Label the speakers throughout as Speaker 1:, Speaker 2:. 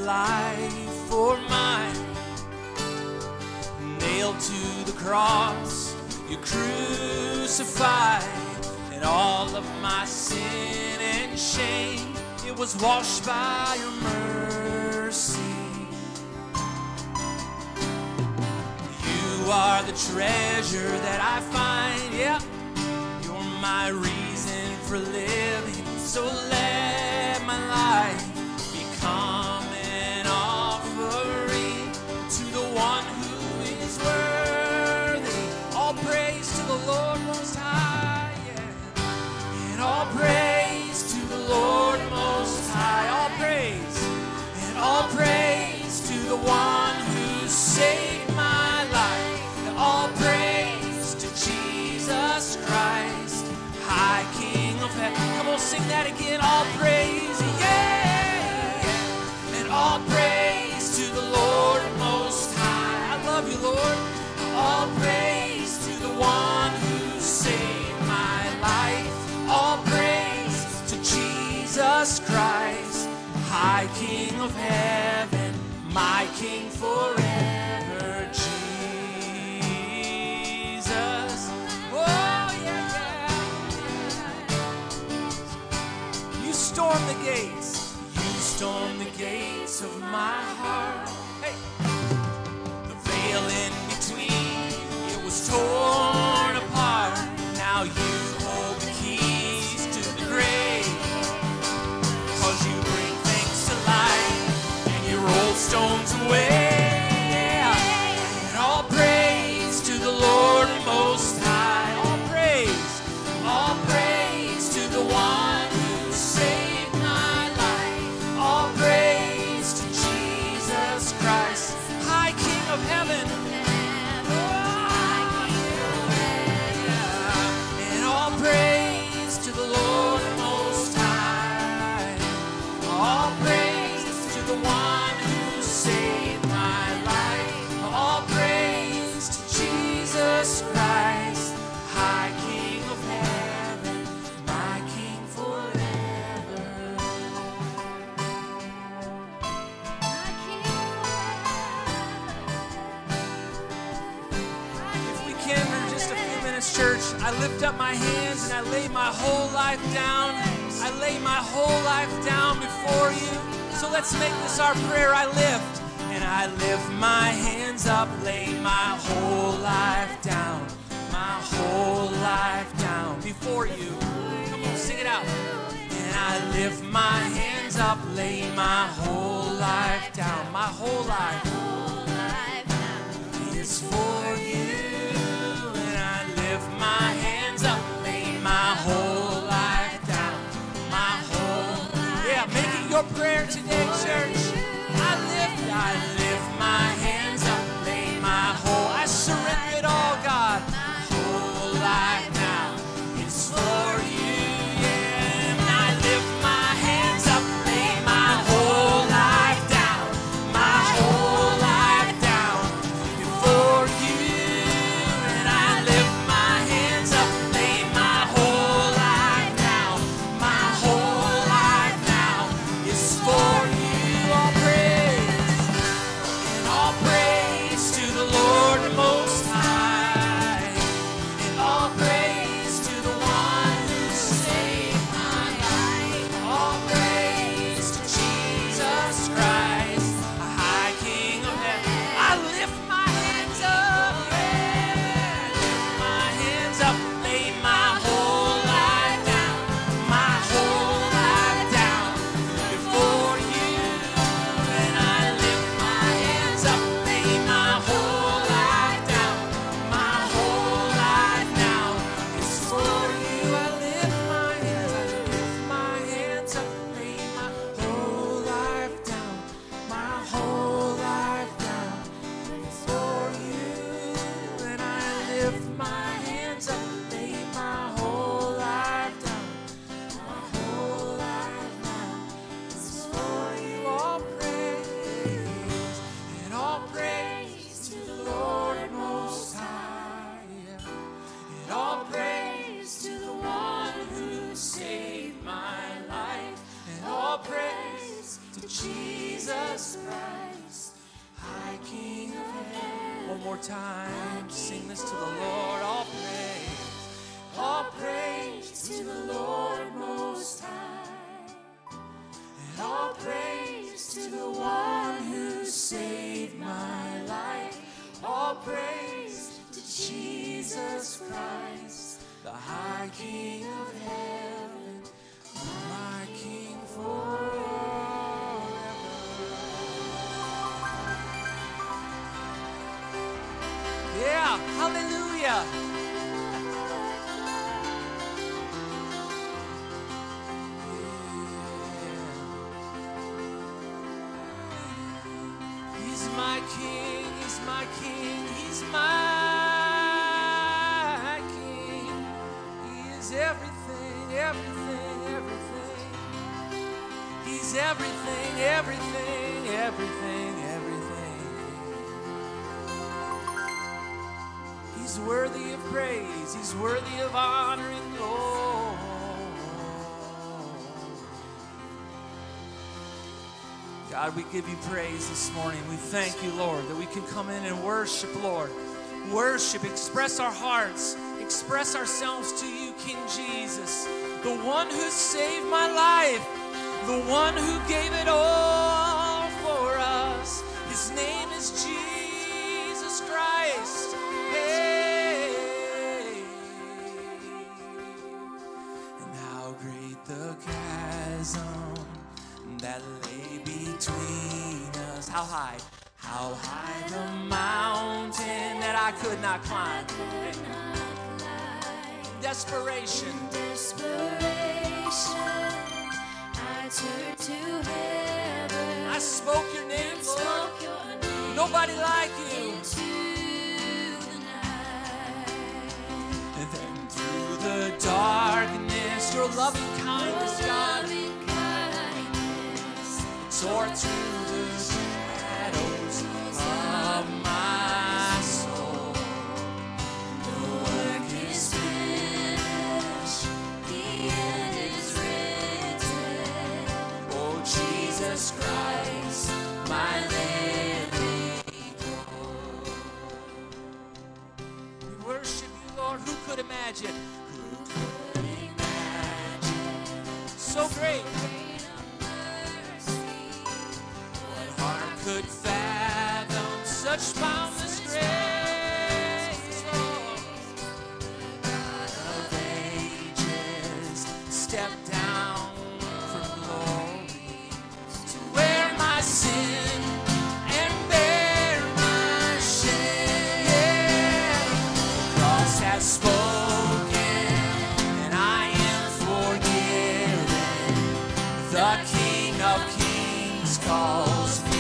Speaker 1: life for mine. Nailed to the cross, you crucified, and all of my sin and shame, it was washed by your mercy. You are the treasure that I find, yeah. You're my reason for living, so let my life become an offering to the one who is worthy. All praise to the Lord Most High, yeah. And all praise to the Lord Most High. All praise, and all praise to the one who saved my life. And all praise to Jesus Christ, High King of heaven. Come on, sing that again. All praise, yeah. And all praise to the Lord Most High. I love you, Lord. All praise to the one who saved my life. All praise to Jesus Christ, High King of heaven, my King forever, Jesus. Oh, yeah. You storm the gates. You storm the gates of my heart. Hey. The veil in between, it was torn apart. Now you hold the keys to the grave. 'Cause you bring things to life and you roll stones away. And all praise to the Lord Most High. All praise to the one who saved my life. All praise to Jesus Christ, High King of heaven. And all praise to the Lord Most High. All praise to the one who saved my life. All praise to Jesus Christ, High King of heaven, my King forever. If we can for just a few minutes, church, I lift up my hands and I lay my whole life down. I lay my whole life down before you. So let's make this our prayer. I lift and I lift my hands up, lay my whole life down. My whole life down before you. Come on, sing it out. And I lift my hands up, lay my whole life down. My whole life is for you. And I lift my hands up, lay my whole life down. My whole, yeah, make it your prayer today, church. I lift my hands up, lay my whole, I surrender it all, God. My whole life now is for you, yeah. And I lift my hands up, lay my whole life down. My whole life down before you. And I lift my hands up, lay my whole life down. My whole life now is for you. All praise and all praise. more time. Sing this to the Lord. All praise to the Lord Most High. And all praise to the one who saved my life. All praise to Jesus Christ, the high King of heaven, my King forever. Yeah, hallelujah. He's my King, He's my King, He's my King. He is everything, everything, everything. He's everything, everything, everything, everything. He's worthy of praise. He's worthy of honor and glory. God, we give you praise this morning. We thank you, Lord, that we can come in and worship, Lord. Worship, express our hearts, express ourselves to you, King Jesus, the one who saved my life, the one who gave it all for us. His name is Jesus Christ. Hey. And how great the chasm that lay between us. How high the mountain that I could not climb. Desperation,
Speaker 2: I turned to heaven.
Speaker 1: I spoke your name, Lord. Nobody like you. And then through the darkness, your loving kindness, God, tore through the shadows of my soul. The work is finished, the end is written. Oh, Jesus Christ, my living hope. We worship you, Lord. Who could imagine? Who could imagine? So great. Could fathom such boundless grace, Lord. God of ages, step down from glory to wear my sin and bear my shame. The cross has spoken, and I am forgiven. The King of Kings calls me.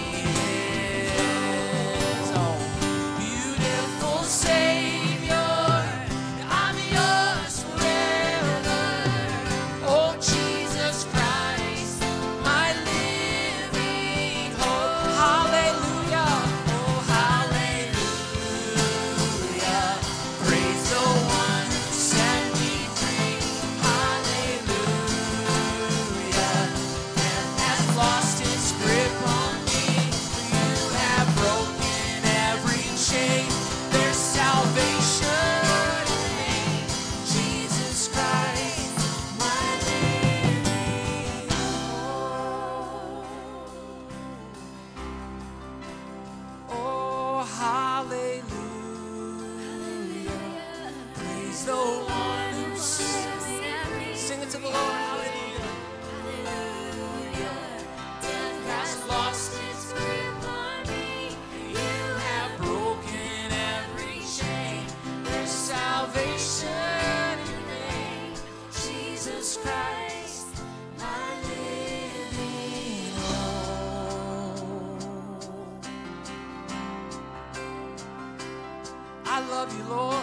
Speaker 1: I love you, Lord.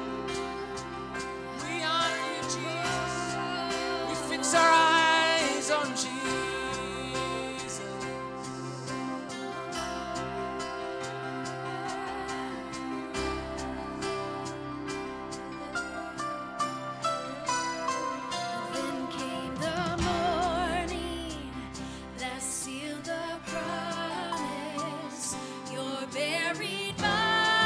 Speaker 1: We honor you, Jesus. We fix our eyes on Jesus.
Speaker 2: Then came the morning that sealed the promise. Your buried body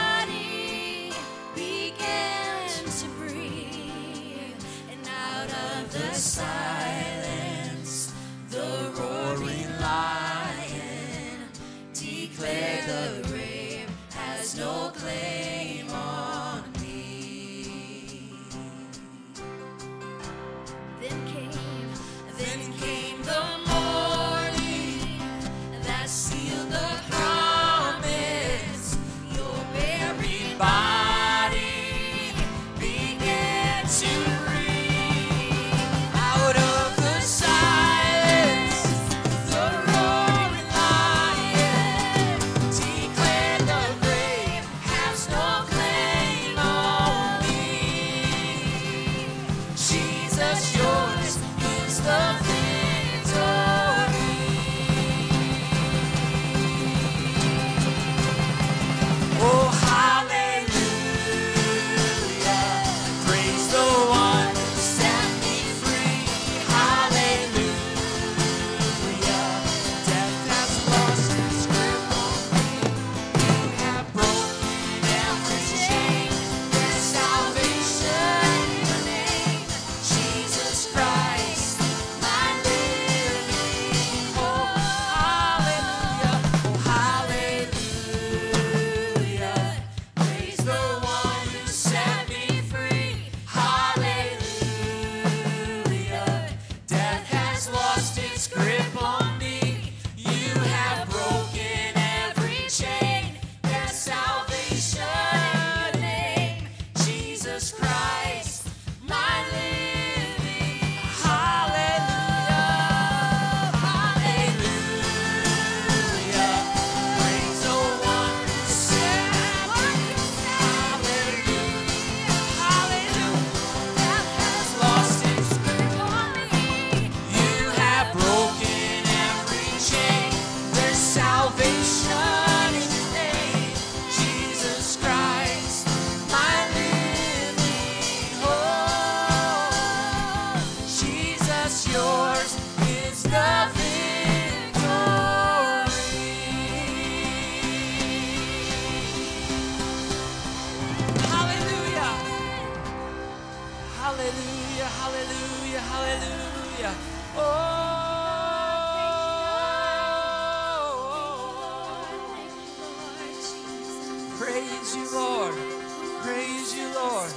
Speaker 1: praise you, Lord. Praise you, Lord.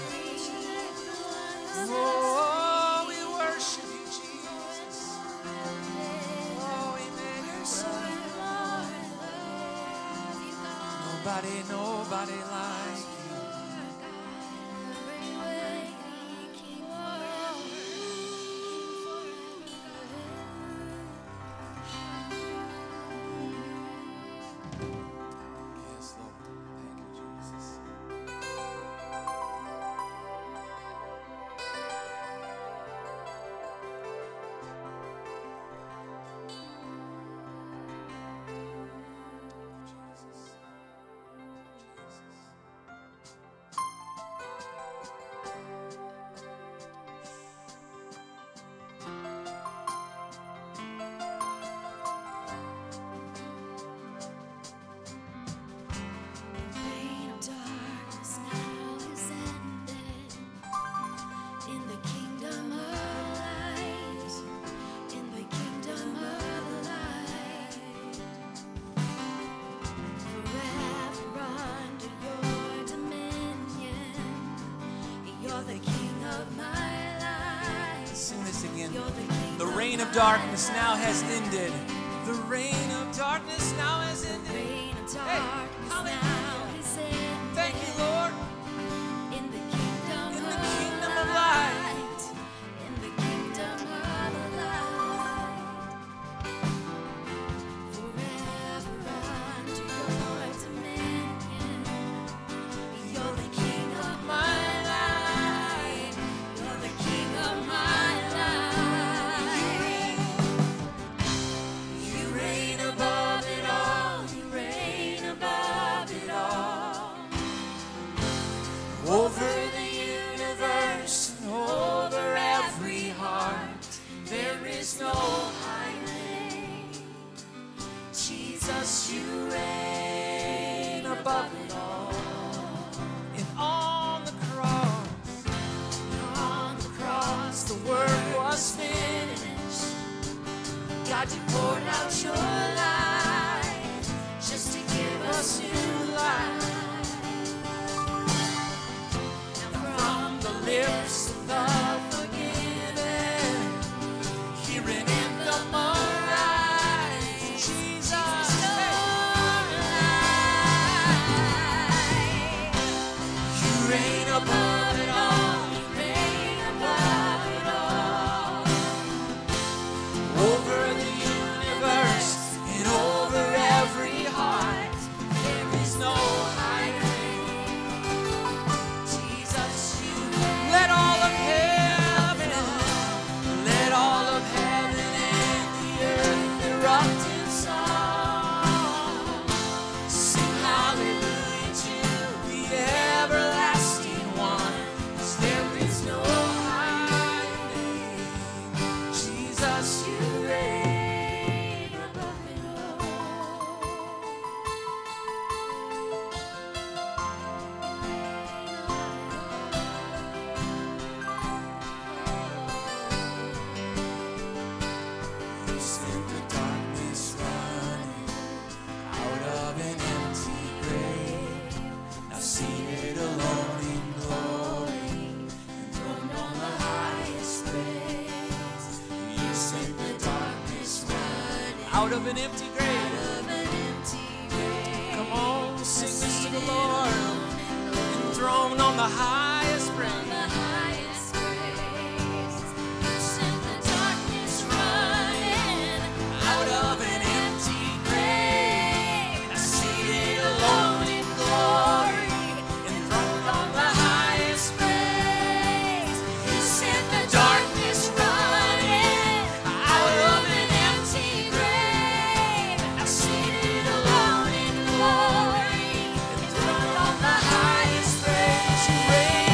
Speaker 1: Oh, we worship you, Jesus. Oh, Emmanuel. Nobody like you. Yes, Lord. Thank you, Jesus.
Speaker 2: Reign of darkness now is ended. In the kingdom of light, in the kingdom of light, forever under your dominion. You're the king of my life.
Speaker 1: Sing this again.
Speaker 2: You're the king
Speaker 1: The
Speaker 2: of
Speaker 1: reign of
Speaker 2: my
Speaker 1: darkness now
Speaker 2: life.
Speaker 1: has ended. The reign of darkness now has ended.
Speaker 2: Reign of
Speaker 1: Hey,
Speaker 2: darkness
Speaker 1: hallelujah.
Speaker 2: now is ended.
Speaker 1: Thank you, Lord.
Speaker 2: In the kingdom
Speaker 1: In the
Speaker 2: of
Speaker 1: kingdom of light.
Speaker 2: light. In the kingdom of light. Forever under your dominion. You're the king of my life. You're the king of my life. You reign above it all. You reign above it all.
Speaker 1: Over the universe and over every heart, there is no
Speaker 2: Highway.
Speaker 1: Jesus, you reign above it all. And on the cross, the work was finished. God, you poured out your life just to give us new life. From the lips of the forgiven, hearing in the moonlight, Jesus, you reign above it all.
Speaker 2: You reign above it all.
Speaker 1: Over the universe and over every heart, there is no hiding. Jesus, you let all of heaven and the earth erupt in song. Sing hallelujah to the everlasting one, 'cause there is no hiding. Jesus, you reign above it all. You sent the darkness running out of an empty grave, now seated alone in glory, enthroned on the highest place. You sent the darkness running out of an empty grave. Come on, sing this to the Lord. Enthroned on the highest place. Out of an empty grave, seated alone in glory, enthroned on the highest place. You sent the darkness running out of an empty grave, seated alone in glory, enthroned on the highest place. You reign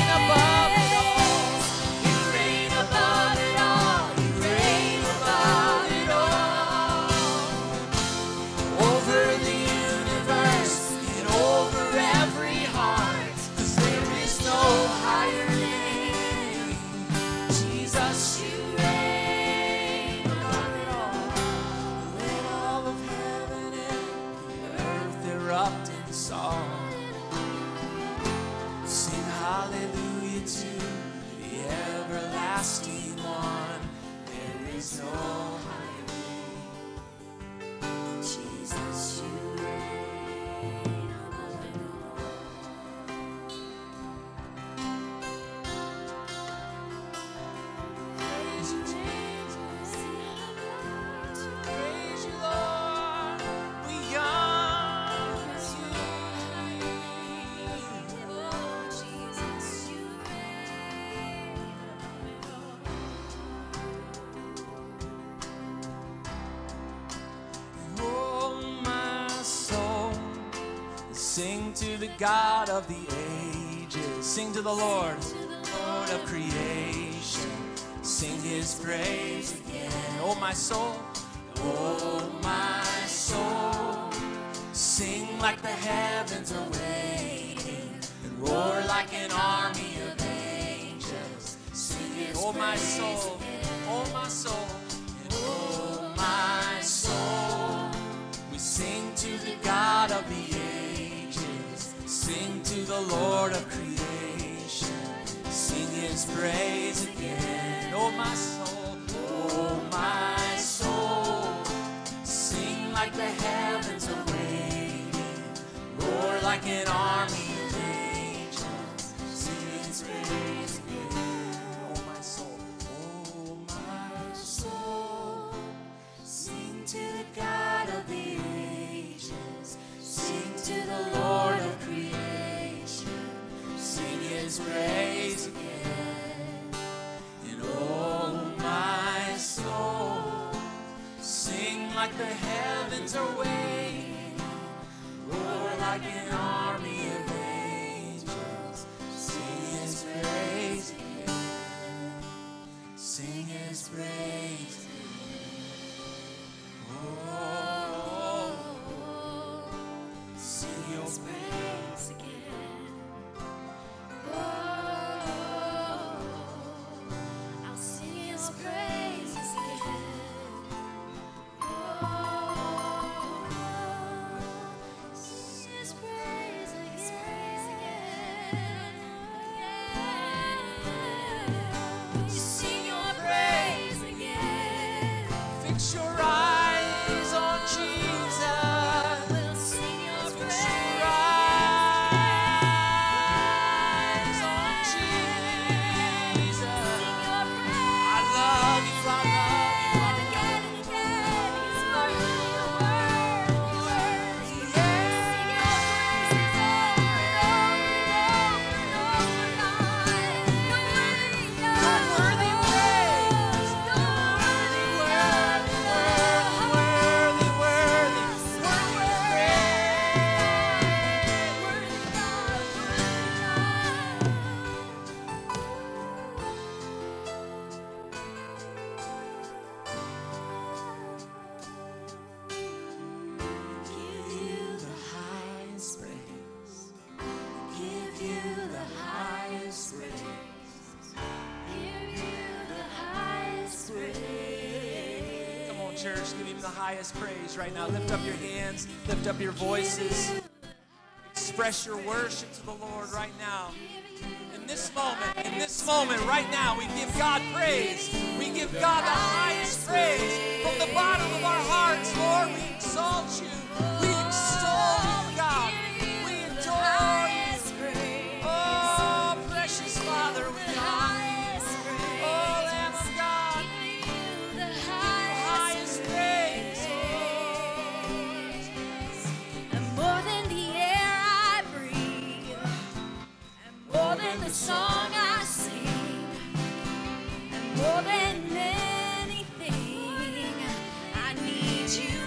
Speaker 1: to the God of the ages. Sing to the Lord, Lord of creation. Sing his praise again. Oh, my soul. Oh, my soul. Sing like the heavens are waiting, and roar like an army of angels. Sing his oh, my soul. Oh, my soul. And oh, my soul. We sing to the God of the ages. Sing to the Lord of creation. Sing his praise again. Oh, my soul. Oh, my soul. Sing like the heavens are waiting. Roar like an army of angels. Sing his praise again. Oh, my soul. Oh, my soul. Sing to the God of the ages. Sing to the Lord of creation. Sing his praise again. And oh, my soul, sing like the heavens are waiting. Roar like an army of angels. Sing his praise again. Sing his praise again. Oh, sing your praise again.
Speaker 2: I'll sing his praises again. Sing his praises again. You sing your praise again.
Speaker 1: Fix your eyes on Jesus.
Speaker 2: We'll sing your
Speaker 1: Fix
Speaker 2: praise.
Speaker 1: your eyes on Jesus.
Speaker 2: Sing your
Speaker 1: I love you, I love you, I love you.
Speaker 2: again and again. He's worthy, you're worthy, worthy. Sing your praises over and over and over, God. You're worthy,
Speaker 1: You're worthy praise. Worthy, worthy, worthy, worthy Give you the highest praise. Give you the highest praise.
Speaker 2: Give you the highest praise.
Speaker 1: Come on, church, give him the highest praise right now. Lift up your hands, lift up your voices. Express your worship to the Lord right now. In this moment, right now, we give God praise. We give God the highest praise from the bottom of our hearts, Lord. We exalt you. We extol you, God. We adore you. Oh, precious Father, we honor you. Oh, Lamb of God,
Speaker 2: The
Speaker 1: highest praise.
Speaker 2: And more than the air I breathe, and more than the song I sing, and more than anything, I need you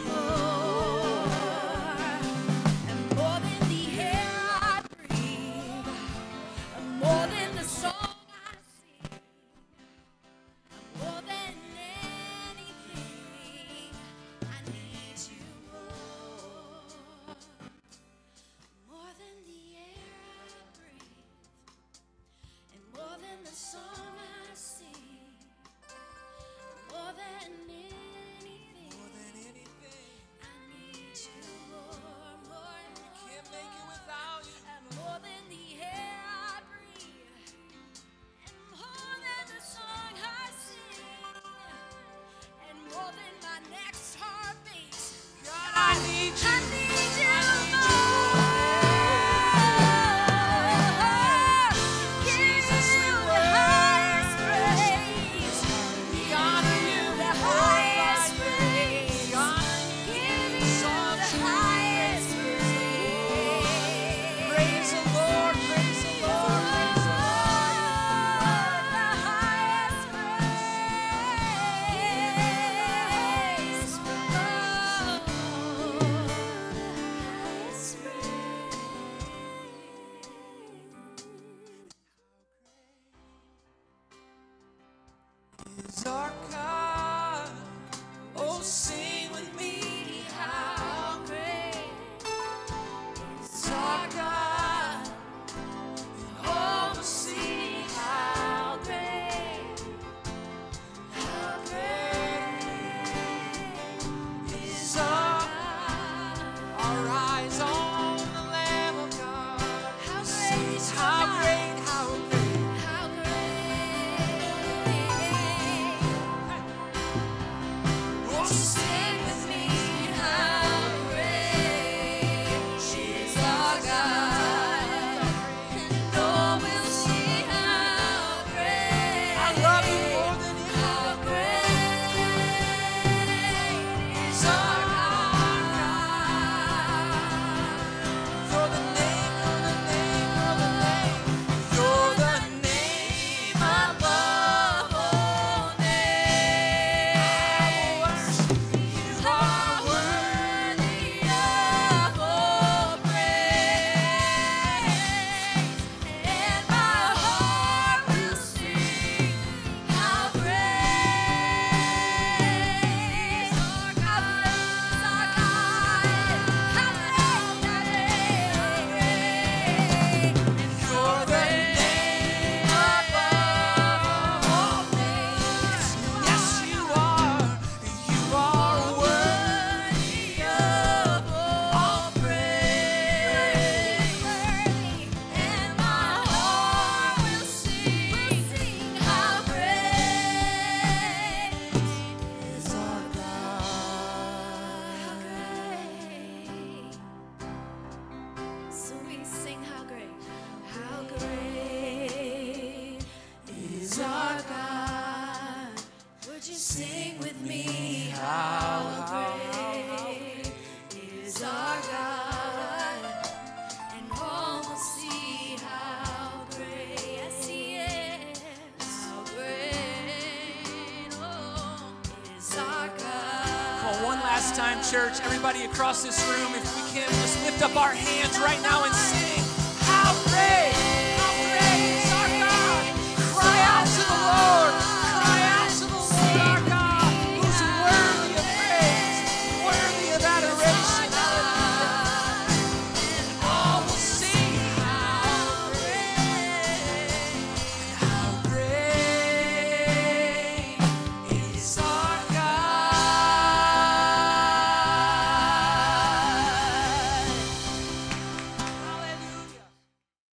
Speaker 1: time, church, everybody across this room, if we can just lift up our hands right now and sing, how great